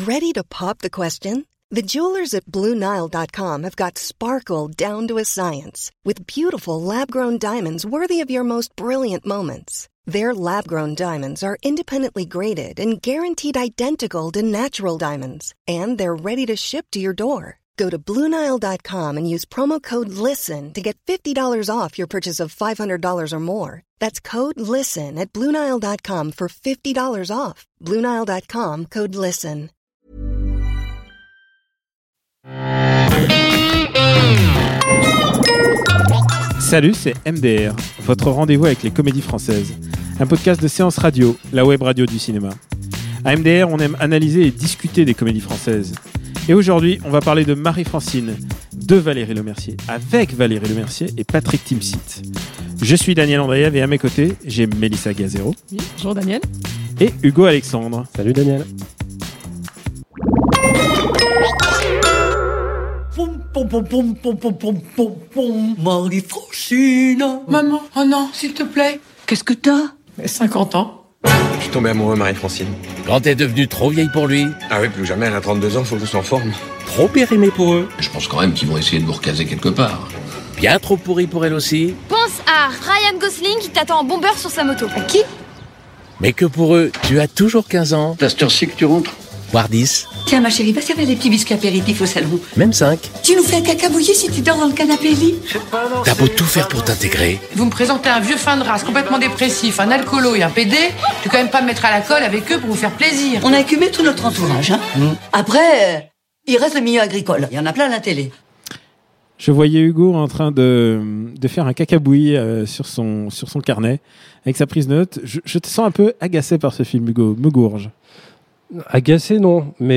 Ready to pop the question? The jewelers at BlueNile.com have got sparkle down to a science with beautiful lab-grown diamonds worthy of your most brilliant moments. Their lab-grown diamonds are independently graded and guaranteed identical to natural diamonds, and they're ready to ship to your door. Go to BlueNile.com and use promo code LISTEN to get $50 off your purchase of $500 or more. That's code LISTEN at BlueNile.com for $50 off. BlueNile.com, code LISTEN. Salut, c'est MDR, votre rendez-vous avec les comédies françaises. Un podcast de séance radio, la web radio du cinéma. À MDR, on aime analyser et discuter des comédies françaises. Et aujourd'hui, on va parler de Marie-Francine, de Valérie Lemercier, avec Valérie Lemercier et Patrick Timsit. Je suis Daniel Andreev et à mes côtés, j'ai Mélissa Gazero. Oui, bonjour Daniel. Et Hugo Alexandre. Salut Daniel. Marie-Francine. Maman, oh non, s'il te plaît. Qu'est-ce que t'as? 50 ans. Je suis tombé amoureux, Marie-Francine. Quand t'es devenue trop vieille pour lui. Ah oui, plus jamais, elle a 32 ans, faut que je sois en forme. Trop périmée pour eux. Je pense quand même qu'ils vont essayer de vous recaser quelque part. Bien trop pourrie pour elle aussi. Pense à Ryan Gosling qui t'attend en bomber sur sa moto. À qui? Mais que pour eux, tu as toujours 15 ans. C'est à cette heure-ci que tu rentres? Voire 10. Tiens ma chérie, va servir des petits biscuits apéritifs au salon. Même 5. Tu nous fais un caca bouilli si tu dors dans le canapé lit? T'as beau tout faire pour t'intégrer. Vous me présentez un vieux fin de race complètement dépressif, un alcoolo et un PD. Tu peux quand même pas me mettre à la colle avec eux pour vous faire plaisir. On a écumé tout notre entourage, hein. Après, il reste le milieu agricole. Il y en a plein à la télé. Je voyais Hugo en train de faire un cacabouillis sur son carnet, avec sa prise de notes. Je te sens un peu agacé par ce film, Hugo. Me gourge. Agacé, non. Mais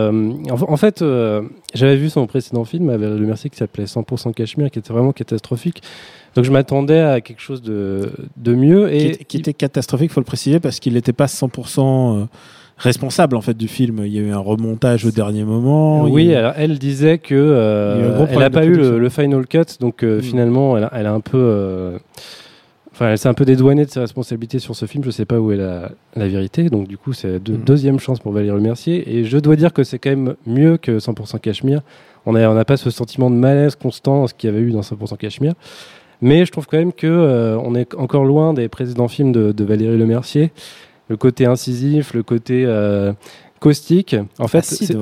en fait, j'avais vu son précédent film avec Lemercier qui s'appelait 100% Cachemire, qui était vraiment catastrophique. Donc je m'attendais à quelque chose de mieux. Et Qui était catastrophique, il faut le préciser, parce qu'il n'était pas 100% responsable en fait, du film. Il y a eu un remontage au dernier moment. Oui, alors, elle disait que elle n'a pas eu le final cut, donc finalement, elle a un peu... elle s'est un peu dédouanée de ses responsabilités sur ce film. Je ne sais pas où est la vérité. Donc, du coup, c'est deuxième chance pour Valérie Lemercier. Et je dois dire que c'est quand même mieux que 100% Cachemire. On n'a pas ce sentiment de malaise constant, ce qu'il y avait eu dans 100% Cachemire. Mais je trouve quand même qu'on est encore loin des précédents films de Valérie Lemercier. Le côté incisif, le côté caustique. En fait, acide,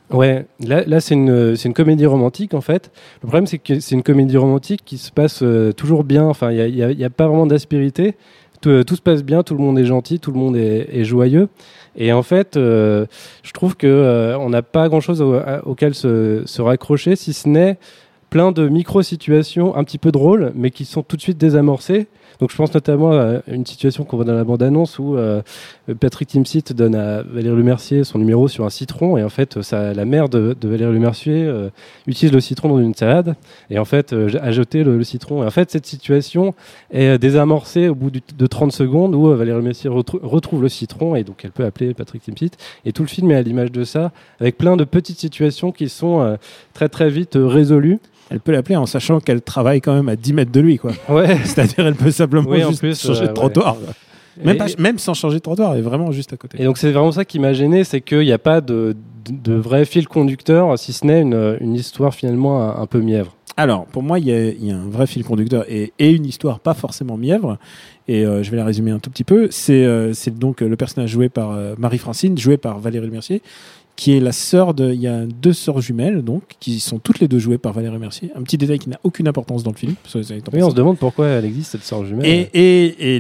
là c'est une comédie romantique en fait. Le problème c'est que c'est une comédie romantique qui se passe toujours bien. Enfin, il y a pas vraiment d'aspérité. Tout se passe bien, tout le monde est gentil, tout le monde est joyeux. Et en fait, je trouve que on n'a pas grand-chose auquel se raccrocher, si ce n'est plein de micro-situations un petit peu drôles, mais qui sont tout de suite désamorcées. Donc je pense notamment à une situation qu'on voit dans la bande-annonce où Patrick Timsit donne à Valérie Lemercier son numéro sur un citron, et en fait la mère de Valérie Lemercier utilise le citron dans une salade, et en fait a jeté le citron. Et en fait cette situation est désamorcée au bout de 30 secondes où Valérie Lemercier retrouve le citron, et donc elle peut appeler Patrick Timsit. Et tout le film est à l'image de ça, avec plein de petites situations qui sont très très vite résolues. Elle peut l'appeler en sachant qu'elle travaille quand même à 10 mètres de lui, quoi. Ouais. C'est-à-dire, elle peut simplement changer de trottoir. Ouais. Même sans changer de trottoir, elle est vraiment juste à côté. Et donc, c'est vraiment ça qui m'a gêné, c'est qu'il n'y a pas de vrai fil conducteur, si ce n'est une histoire finalement un peu mièvre. Alors, pour moi, il y a un vrai fil conducteur et une histoire pas forcément mièvre. Et je vais la résumer un tout petit peu. C'est donc le personnage joué par Marie-Francine, joué par Valérie Lemercier, qui est la sœur il y a 2 sœurs jumelles, donc, qui sont toutes les 2 jouées par Valérie Lemercier. Un petit détail qui n'a aucune importance dans le film. Oui, on se demande pourquoi elle existe, cette sœur jumelle. Et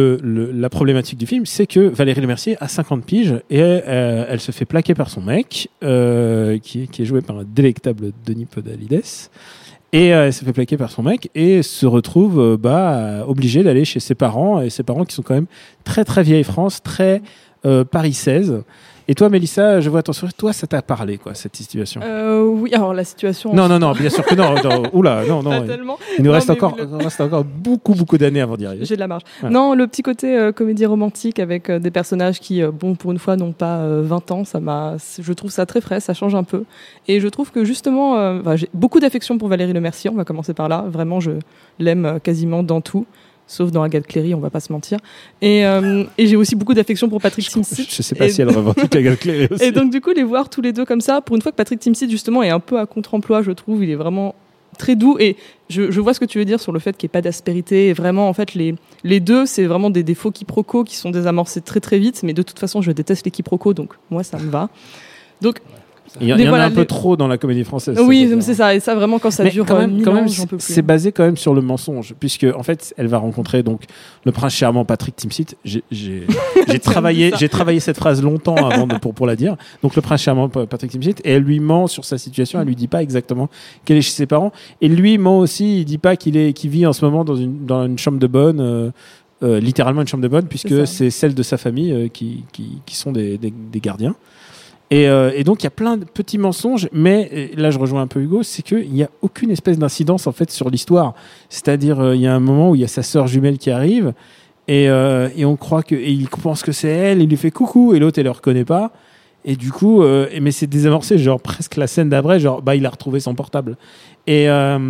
la problématique du film, c'est que Valérie Lemercier a 50 piges et elle se fait plaquer par son mec, qui est joué par un délectable Denis Podalides. Et elle se fait plaquer par son mec et se retrouve obligée d'aller chez ses parents, et ses parents qui sont quand même très très vieille France, très Paris 16. Et toi, Mélissa, je vois ton sourire. Toi, ça t'a parlé, quoi, cette situation? Oui, alors la situation... Non, bien sûr que non. Oula, non. Pas tellement. Il nous reste encore beaucoup d'années avant d'y arriver. J'ai de la marge. Ouais. Non, le petit côté comédie romantique avec des personnages qui, pour une fois, n'ont pas 20 ans, je trouve ça très frais, ça change un peu. Et je trouve que justement, j'ai beaucoup d'affection pour Valérie Lemercier, on va commencer par là. Vraiment, je l'aime quasiment dans tout. sauf dans Agathe Cléry, on va pas se mentir. Et j'ai aussi beaucoup d'affection pour Patrick Timsit. Je sais pas si elle revendique Agathe Cléry aussi. Et donc du coup, les voir tous les deux comme ça, pour une fois que Patrick Timsit justement est un peu à contre-emploi, je trouve, il est vraiment très doux, et je vois ce que tu veux dire sur le fait qu'il n'y ait pas d'aspérité, et vraiment en fait les deux c'est vraiment des faux quiproquos qui sont désamorcés très très vite, mais de toute façon je déteste les quiproquos, donc moi ça me va. Donc il y en a un peu trop dans la comédie française. Oui, c'est ça, et ça vraiment quand ça dure quand même, j'en peux plus. C'est basé quand même sur le mensonge, puisque en fait elle va rencontrer donc le prince charmant Patrick Timsit. J'ai travaillé cette phrase longtemps avant pour la dire. Donc le prince charmant Patrick Timsit, et elle lui ment sur sa situation, elle lui dit pas exactement qu'elle est chez ses parents, et lui ment aussi, il dit pas qu'il vit en ce moment dans une chambre de bonne. Littéralement une chambre de bonne, puisque c'est celle de sa famille qui sont des gardiens. Et donc il y a plein de petits mensonges, mais là je rejoins un peu Hugo, c'est qu'il n'y a aucune espèce d'incidence en fait sur l'histoire. C'est-à-dire il y a un moment où il y a sa sœur jumelle qui arrive et on croit et il pense que c'est elle, il lui fait coucou et l'autre elle le reconnaît pas. Et du coup, mais c'est désamorcé, genre presque la scène d'après, genre il a retrouvé son portable. Et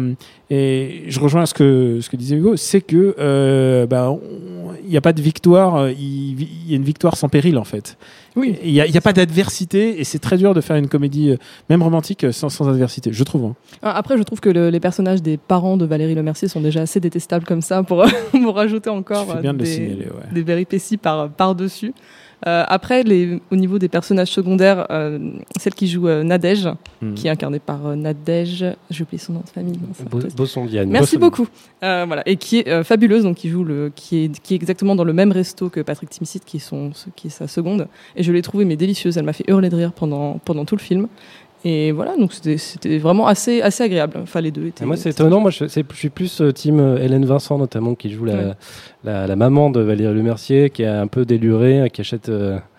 je rejoins ce que disait Hugo, c'est que il n'y a pas de victoire, il y a une victoire sans péril en fait. Oui. Il y a pas d'adversité, et c'est très dur de faire une comédie même romantique sans adversité, je trouve. Après, je trouve que les personnages des parents de Valérie Lemercier sont déjà assez détestables comme ça pour rajouter encore des péripéties par-dessus. Après, au niveau des personnages secondaires, celle qui joue Nadège, qui est incarnée par Nadège, j'ai oublié son nom de famille. Bossondiane. Merci beaucoup. Voilà, et qui est fabuleuse, donc qui est exactement dans le même resto que Patrick Timsit, qui est sa seconde. Et je l'ai trouvée délicieuse. Elle m'a fait hurler de rire pendant tout le film. Et voilà, donc c'était vraiment assez agréable. Enfin, les deux étaient. Moi, c'est étonnant. Moi, je suis plus team Hélène Vincent, notamment, qui joue la maman de Valérie Lemercier, qui est un peu délurée, qui achète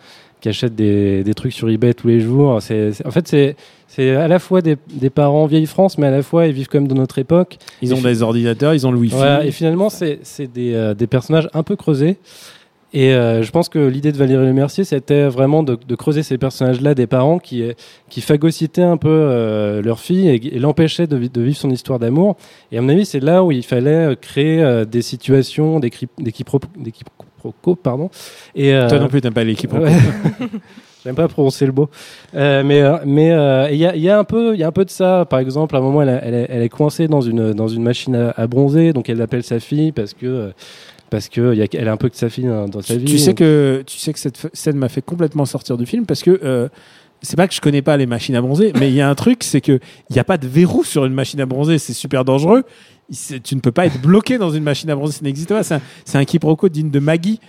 des trucs sur eBay tous les jours. En fait, c'est à la fois des parents vieille France, mais à la fois ils vivent comme dans notre époque. Ils ont des ordinateurs, ils ont le Wi-Fi. Voilà, et finalement, c'est des personnages un peu creusés. Et je pense que l'idée de Valérie Lemercier, c'était vraiment de creuser ces personnages-là, des parents qui phagocytaient un peu leur fille et l'empêchaient de vivre son histoire d'amour. Et à mon avis, c'est là où il fallait créer des situations, des quiproquos, pardon. Et toi non plus, t'aimes pas les quiproquos. Ouais. J'aime pas prononcer le mot. Mais il y a un peu de ça. Par exemple, à un moment, elle est coincée dans une machine à bronzer, donc elle appelle sa fille parce que elle a un peu que sa fille dans sa vie. Tu sais que cette scène m'a fait complètement sortir du film, parce que c'est pas que je connais pas les machines à bronzer, mais il y a un truc, c'est que il y a pas de verrou sur une machine à bronzer, c'est super dangereux. Tu ne peux pas être bloqué dans une machine à bronzer, ça n'existe pas. C'est un quiproquo digne de Maggie.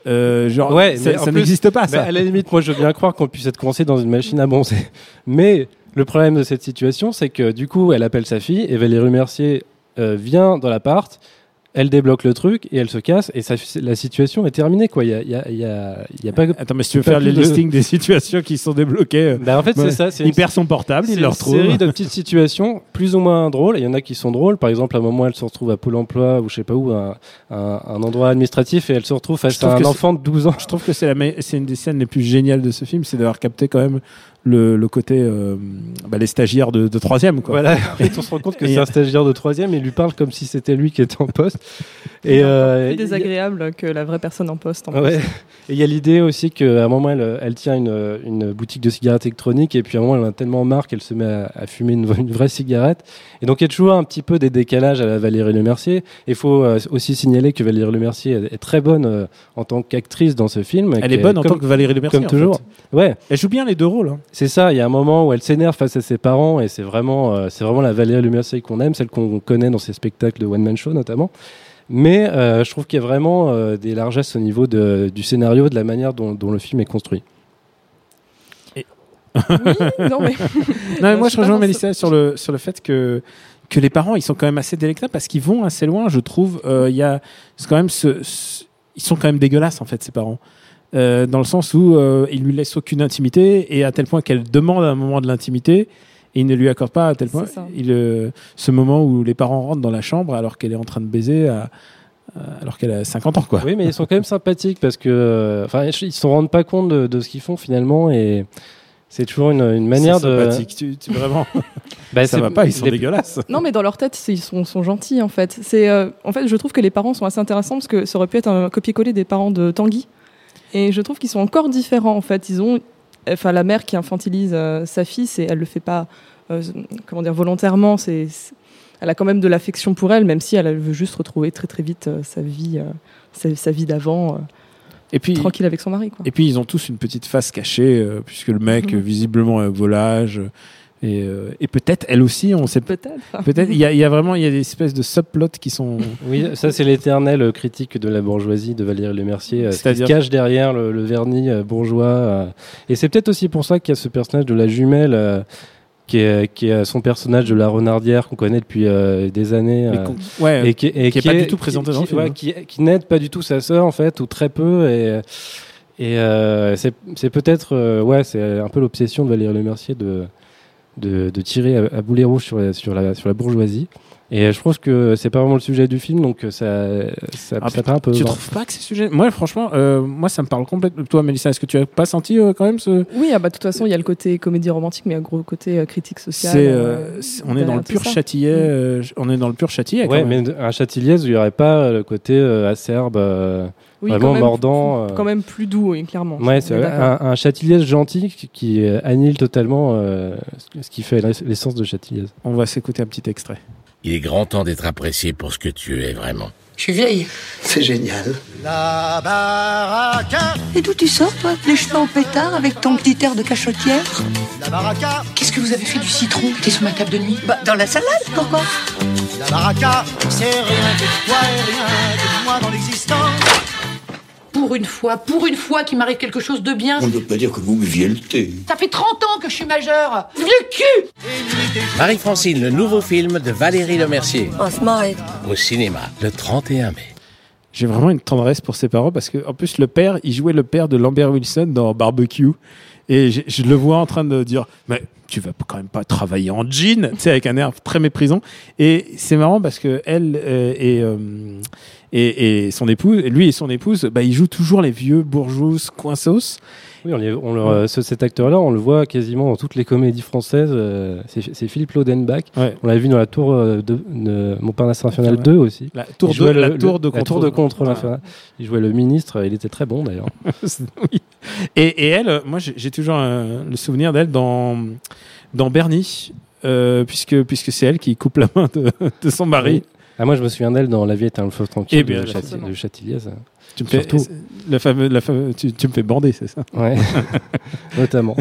Ça n'existe pas, ça. À la limite, moi, je veux bien croire qu'on puisse être coincé dans une machine à bronzer. Mais le problème de cette situation, c'est que du coup, elle appelle sa fille et Valérie Lemercier vient dans l'appart. Elle débloque le truc et elle se casse, et la situation est terminée, quoi. Il y a pas. Attends, mais si tu veux faire le listing des situations qui sont débloquées, en fait, c'est ça. Il perd son portable, il le retrouve. C'est une série de petites situations plus ou moins drôles. Il y en a qui sont drôles. Par exemple, à un moment, elle se retrouve à Pôle Emploi ou je sais pas où, un endroit administratif, et elle se retrouve face à un enfant de 12 ans. Je trouve que c'est une des scènes les plus géniales de ce film, c'est d'avoir capté quand même le côté les stagiaires de 3e, quoi. Voilà, on se rend compte que c'est un stagiaire de 3e, et il lui parle comme si c'était lui qui était en poste. Et plus désagréable que la vraie personne en poste. Ouais. Et il y a l'idée aussi qu'à un moment, elle tient une boutique de cigarettes électroniques, et puis à un moment, elle en a tellement marre qu'elle se met à fumer une vraie cigarette. Et donc, il y a toujours un petit peu des décalages à la Valérie Lemercier. Et il faut aussi signaler que Valérie Lemercier est très bonne en tant qu'actrice dans ce film. Elle est bonne en tant que Valérie Lemercier, comme toujours. Ouais. Elle joue bien les deux rôles. C'est ça. Il y a un moment où elle s'énerve face à ses parents, et c'est vraiment la Valérie Lemercier qu'on aime, celle qu'on connaît dans ses spectacles de one man show notamment. Mais je trouve qu'il y a vraiment des largesses au niveau du scénario, de la manière dont le film est construit. Oui, non mais moi je rejoins Mélissa sur le fait que les parents, ils sont quand même assez délectables, parce qu'ils vont assez loin, je trouve. Ils sont quand même dégueulasses, en fait, ces parents. Dans le sens où ils lui laissent aucune intimité, et à tel point qu'elle demande un moment de l'intimité, et il ne lui accorde pas, à tel point ce moment où les parents rentrent dans la chambre alors qu'elle est en train de baiser alors qu'elle a 50 ans, quoi. Oui, mais ils sont quand même sympathiques, parce que ils se rendent pas compte de ce qu'ils font finalement, et C'est toujours une manière de. Tu vraiment. Ça va pas, ils sont dégueulasses. Non, mais dans leur tête, ils sont gentils en fait. En fait, je trouve que les parents sont assez intéressants parce que ça aurait pu être un copier-coller des parents de Tanguy. Et je trouve qu'ils sont encore différents en fait. La mère qui infantilise sa fille, elle le fait pas, volontairement. Elle a quand même de l'affection pour elle, même si elle veut juste retrouver très très vite sa vie d'avant. Et puis, tranquille avec son mari, quoi. Et puis ils ont tous une petite face cachée, puisque le mec visiblement a un volage. Et peut-être elle aussi, on sait peut-être. Il y a des espèces de subplots qui sont. Oui, ça c'est l'éternelle critique de la bourgeoisie de Valérie Lemercier, qui se cache derrière le vernis bourgeois. Et c'est peut-être aussi pour ça qu'il y a ce personnage de la jumelle. Qui est son personnage de la renardière qu'on connaît depuis des années et qui est pas du tout présenté dans le film, qui n'aide pas du tout sa sœur en fait, ou très peu, et c'est peut-être c'est un peu l'obsession de Valérie Lemercier de tirer à boulet rouge sur la bourgeoisie. Et je pense que c'est pas vraiment le sujet du film, donc ça part un peu. Tu trouves pas que c'est le sujet? Moi, franchement, ça me parle complètement. Toi, Mélissa, est-ce que tu as pas senti quand même ce? Oui, de toute façon, il y a le côté comédie romantique, mais il y a un gros côté critique sociale. On est dans le pur Châtillet. On est dans le pur Châtillet. Ouais, mais un Châtilliez où il y aurait pas le côté acerbe, vraiment mordant. Quand même plus doux, oui, clairement. Ouais, c'est un Châtilliez gentil qui annule totalement ce qui fait l'essence de Châtilliez. On va s'écouter un petit extrait. Il est grand temps d'être apprécié pour ce que tu es vraiment. Je suis vieille. C'est génial. La baraka. Et d'où tu sors, toi, les cheveux en pétard avec ton petit air de cachotière? La baraka. Qu'est-ce que vous avez fait du citron qui était sur ma table de nuit? Dans la salade, pourquoi? La baraka, c'est rien que toi et rien que moi dans l'existence. Pour une fois qu'il m'arrive quelque chose de bien. On ne peut pas dire que vous buviez le thé. Ça fait 30 ans que je suis majeure. Vieux cul! Marie-Francine, le nouveau film de Valérie Lemercier. On se marrer. Au cinéma, le 31 mai. J'ai vraiment une tendresse pour ses parents parce que, en plus, le père, il jouait le père de Lambert Wilson dans Barbecue. Et je le vois en train de dire, mais tu vas quand même pas travailler en jean, tu sais, avec un air très méprisant. Et c'est marrant parce que elle et son épouse, lui et son épouse, ils jouent toujours les vieux bourgeois coinsos. Oui, cet acteur-là, on le voit quasiment dans toutes les comédies françaises. C'est Philippe Laudenbach. Ouais. On l'a vu dans la tour de Montparnasse Infernal 2 aussi. La tour de contrôle infernal. Il jouait le ministre. Il était très bon d'ailleurs. Oui. Et elle, moi, j'ai toujours le souvenir d'elle dans Bernie, puisque c'est elle qui coupe la main de son mari. Oui. Ah, moi, je me souviens d'elle dans La vie est un fleuve tranquille de Châtilliez. Tu me fais tu me fais bander, c'est ça? Ouais, notamment.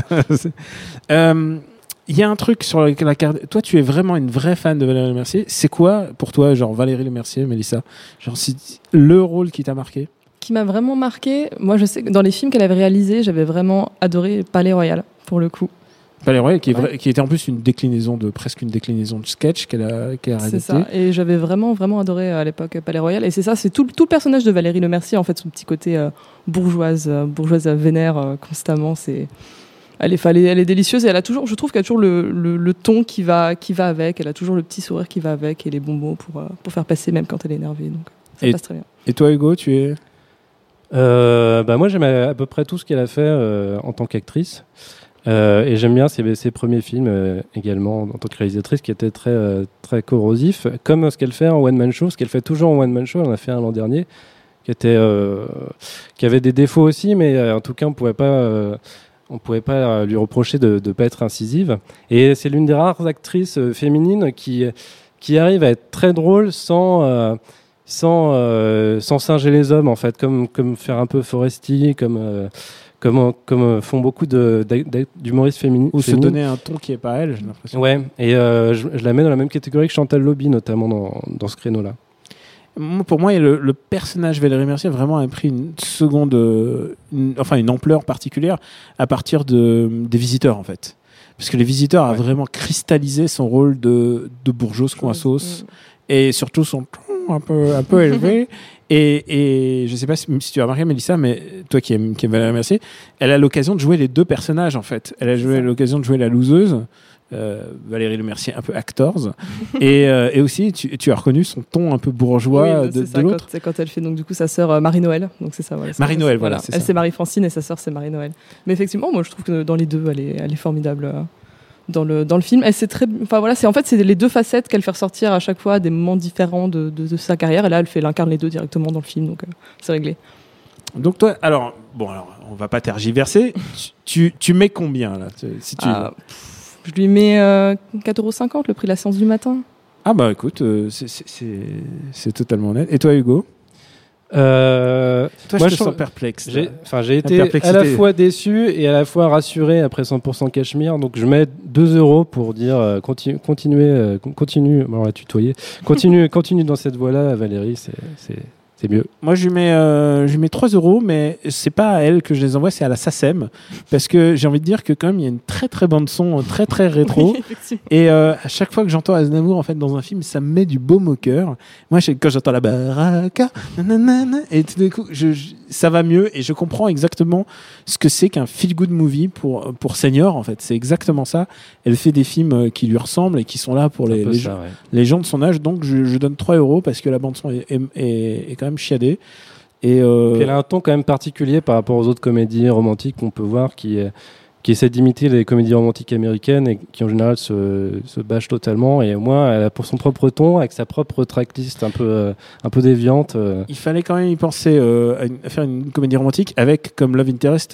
Il y a un truc sur la carte. Toi, tu es vraiment une vraie fan de Valérie Lemercier. C'est quoi pour toi, genre Valérie Lemercier, Mélissa, genre le rôle qui t'a marqué? Qui m'a vraiment marqué. Moi, je sais que dans les films qu'elle avait réalisés, j'avais vraiment adoré Palais Royal pour le coup. Palais Royal, qui était en plus presque une déclinaison de sketch qu'elle a réalisé. C'est ça, et j'avais vraiment, vraiment adoré à l'époque Palais Royal. Et c'est ça, c'est tout le personnage de Valérie Lemercier, en fait, son petit côté bourgeoise vénère constamment. Elle est délicieuse et elle a toujours, je trouve qu'elle a toujours le ton qui va avec. Elle a toujours le petit sourire qui va avec et les bons mots pour faire passer même quand elle est énervée. Donc ça passe très bien. Et toi, Hugo, tu es moi, j'aime à peu près tout ce qu'elle a fait en tant qu'actrice. Et j'aime bien ses premiers films également en tant que réalisatrice qui étaient très, très corrosifs, comme ce qu'elle fait en One Man Show, ce qu'elle fait toujours en One Man Show. Elle en a fait un l'an dernier qui avait des défauts aussi, mais en tout cas on pouvait pas lui reprocher de ne pas être incisive. Et c'est l'une des rares actrices féminines qui arrive à être très drôle sans singer les hommes, en fait, comme faire un peu Foresti, comme font beaucoup d'humoristes féminines. Ou se donner un ton qui n'est pas elle, j'ai l'impression. Ouais, et je la mets dans la même catégorie que Chantal Lobby, notamment dans ce créneau-là. Pour moi, le personnage Valérie Lemercier vraiment a pris une ampleur particulière à partir des Visiteurs, en fait. Parce que les Visiteurs a vraiment cristallisé son rôle de bourgeoise coinsos et surtout son ton un peu élevé. Et je sais pas si tu as remarqué, Mélissa, mais toi qui aimes Valérie Lemercier, elle a l'occasion de jouer les deux personnages, en fait. Elle a l'occasion de jouer la loseuse, Valérie Lemercier un peu actors. Et aussi, tu as reconnu son ton un peu bourgeois de l'autre. C'est quand elle fait donc du coup sa sœur Marie-Noël. Donc c'est ça. Voilà, Marie-Noël, voilà. Elle c'est Marie-Francine et sa sœur c'est Marie-Noël. Mais effectivement, moi je trouve que dans les deux, elle est formidable. Dans le film, elle c'est les deux facettes qu'elle fait ressortir à chaque fois à des moments différents de sa carrière. Et là, elle incarne les deux directement dans le film, donc c'est réglé. Donc toi, alors on va pas tergiverser. tu mets combien là, si tu je lui mets 4,50€ le prix de la séance du matin. Ah bah écoute, c'est totalement honnête. Et toi Hugo? Toi, moi, je te sens perplexe. J'ai été à la fois déçu et à la fois rassuré après 100% Cachemire. Donc je mets 2€ pour dire continue. On va tutoyer. Continue dans cette voie-là, Valérie. C'est mieux. Moi, je lui mets 3€, mais c'est pas à elle que je les envoie, c'est à la SACEM. Parce que j'ai envie de dire que quand même, il y a une très très bande son, très très rétro. Oui, et à chaque fois que j'entends Aznavour en fait, dans un film, ça me met du baume au cœur. Moi, quand j'entends la baraka, et tout d'un coup, ça va mieux et je comprends exactement ce que c'est qu'un feel-good movie pour senior, en fait. C'est exactement ça. Elle fait des films qui lui ressemblent et qui sont là pour les gens de son âge. Donc, je donne 3€ parce que la bande son est quand même chiadée. Et elle a un ton quand même particulier par rapport aux autres comédies romantiques qu'on peut voir qui essaient d'imiter les comédies romantiques américaines et qui en général se bâchent totalement. Et au moins, elle a pour son propre ton, avec sa propre tracklist un peu déviante. Il fallait quand même y penser à faire une comédie romantique avec comme love interest.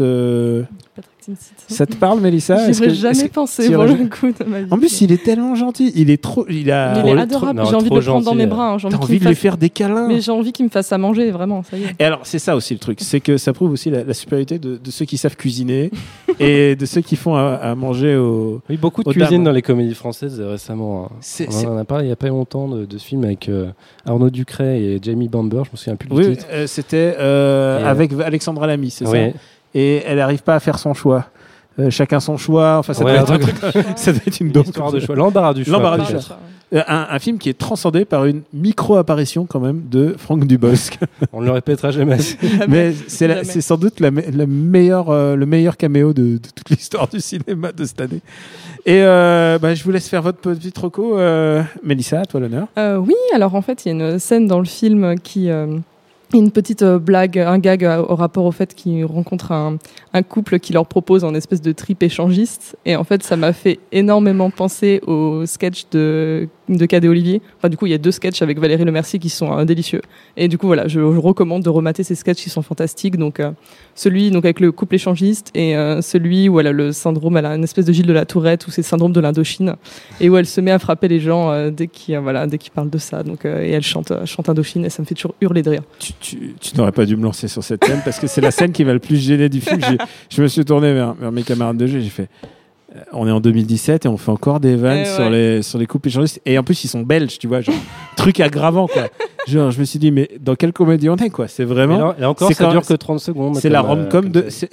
Ça te parle, Mélissa? J'y aurais jamais pensé pour le coup de ma vie. En plus, il est tellement gentil. Il est adorable. J'ai envie de le prendre dans mes bras. T'as envie de lui faire des câlins. Mais j'ai envie qu'il me fasse à manger, vraiment. Ça y est. Et alors, c'est ça aussi le truc. C'est que ça prouve aussi la supériorité de ceux qui savent cuisiner et de ceux qui font à manger aux. Oui, beaucoup de cuisine dans les comédies françaises récemment. On en a parlé il n'y a pas longtemps de ce film avec Arnaud Ducret et Jamie Bamber. Je me souviens plus du titre. C'était avec Alexandra Lamy, c'est ça? Et elle n'arrive pas à faire son choix. Chacun son choix. Enfin, ça doit être une histoire de choix. L'embarras du choix. Un film qui est transcendé par une micro-apparition quand même de Franck Dubosc. On ne le répétera jamais. Mais c'est sans doute le meilleur caméo de toute l'histoire du cinéma de cette année. Et je vous laisse faire votre petite reco. Mélissa, à toi l'honneur. Oui, alors en fait, il y a une scène dans le film qui... une petite blague, un gag au rapport au fait qu'ils rencontrent un couple qui leur propose un espèce de trip échangiste. Et en fait, ça m'a fait énormément penser au sketch de Cadet Olivier. Enfin, du coup, il y a 2 sketchs avec Valérie Lemercier qui sont délicieux. Et du coup, voilà, je recommande de remater ces sketchs qui sont fantastiques. Donc, celui avec le couple échangiste et celui où elle a le syndrome, elle a une espèce de Gilles de la Tourette, où c'est le syndrome de l'Indochine. Et où elle se met à frapper les gens dès qu'ils parlent de ça. Donc, et elle chante Indochine et ça me fait toujours hurler de rire. Tu n'aurais pas dû me lancer sur cette scène parce que c'est la scène qui m'a le plus gêné du film. Je me suis tourné vers mes camarades de jeu, j'ai fait on est en 2017 et on fait encore des vannes sur les couples échangistes et en plus ils sont belges, tu vois, genre truc aggravant quoi. Genre je me suis dit mais dans quelle comédie on est quoi? C'est vraiment et encore ça dure que 30 secondes. C'est la rom-com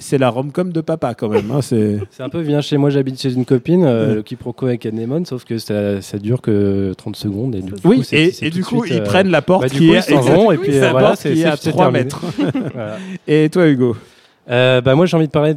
de papa quand même hein, c'est un peu viens chez moi, j'habite chez une copine le quiproquo avec Anémone, sauf que ça dure que 30 secondes et du coup, et du coup ils prennent la porte qui est s'en vont et puis voilà, c'est à 3 mètres. Voilà. Et toi Hugo? Moi j'ai envie de parler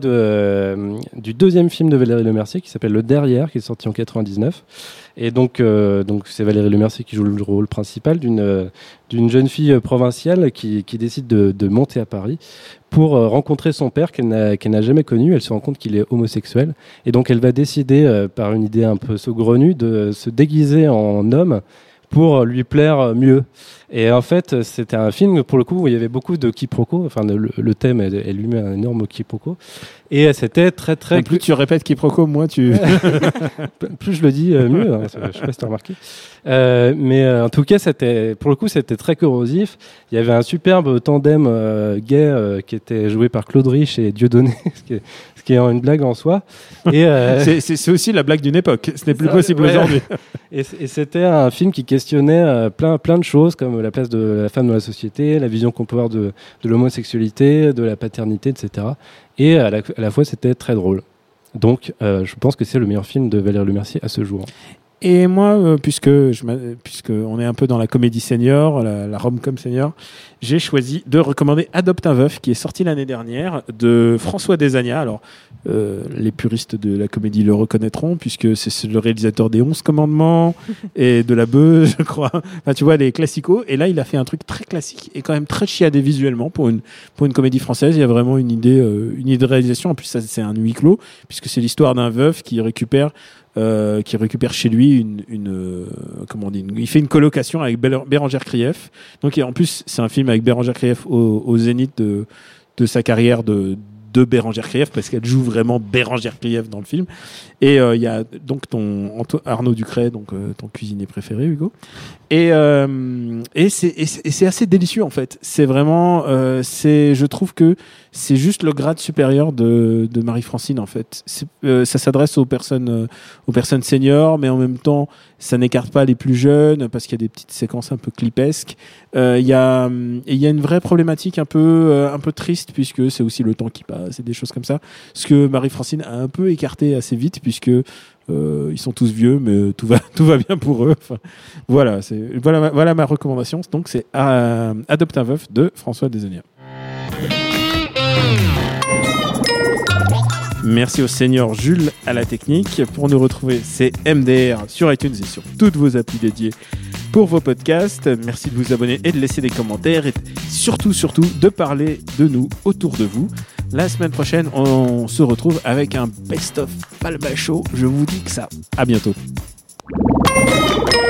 du deuxième film de Valérie Lemercier qui s'appelle Le Derrière, qui est sorti en 99 et donc c'est Valérie Lemercier qui joue le rôle principal d'une jeune fille provinciale qui décide de monter à Paris pour rencontrer son père qu'elle n'a jamais connu. Elle se rend compte qu'il est homosexuel et donc elle va décider par une idée un peu saugrenue de se déguiser en homme pour lui plaire mieux. Et en fait, c'était un film, pour le coup, où il y avait beaucoup de quiproquos. Enfin, le thème est lui-même un énorme quiproquo. Et c'était très, très... Plus tu répètes quiproquo, moins tu... Plus je le dis, mieux. Hein, je sais pas si tu as remarqué. Mais en tout cas, pour le coup, c'était très corrosif. Il y avait un superbe tandem gay qui était joué par Claude Rich et Dieudonné, ce qui est une blague en soi. Et c'est aussi la blague d'une époque. Ce n'est plus possible aujourd'hui. Et c'était un film qui questionnait plein de choses, comme la place de la femme dans la société, la vision qu'on peut avoir de l'homosexualité, de la paternité, etc. Et à la fois, c'était très drôle. Donc, je pense que c'est le meilleur film de Valérie Lemercier à ce jour. Et moi, puisque on est un peu dans la comédie senior, la rom-com senior, j'ai choisi de recommander Adopte un veuf, qui est sorti l'année dernière, de François Desagna. Alors, les puristes de la comédie le reconnaîtront, puisque c'est le réalisateur des 11 Commandements et de La Beuh, je crois. Enfin, tu vois, les classicos. Et là, il a fait un truc très classique et quand même très chiadé visuellement pour une comédie française. Il y a vraiment une idée de réalisation. En plus, ça, c'est un huis clos, puisque c'est l'histoire d'un veuf qui récupère chez lui il fait une colocation avec Bérengère Krief. Donc en plus c'est un film avec Bérengère Krief au zénith de sa carrière de Bérengère Krief, parce qu'elle joue vraiment Bérengère Krief dans le film. Et il y a donc Arnaud Ducret, donc ton cuisinier préféré, Hugo. Et c'est assez délicieux en fait. C'est vraiment, je trouve que c'est juste le grade supérieur de Marie-Francine en fait. Ça s'adresse aux personnes seniors, mais en même temps ça n'écarte pas les plus jeunes, parce qu'il y a des petites séquences un peu clipesques. Il y a une vraie problématique un peu triste, puisque c'est aussi le temps qui passe et des choses comme ça, ce que Marie-Francine a un peu écarté assez vite, puisque ils sont tous vieux, mais tout va bien pour eux. Enfin, voilà ma recommandation. Donc c'est Adopte un veuf de François Desagna. Merci au senior Jules à la technique. Pour nous retrouver, c'est MDR sur iTunes et sur toutes vos applis dédiées pour vos podcasts. Merci de vous abonner et de laisser des commentaires, et surtout de parler de nous autour de vous. La semaine prochaine, on se retrouve avec un best-of Palma Show. Je vous dis que ça. À bientôt.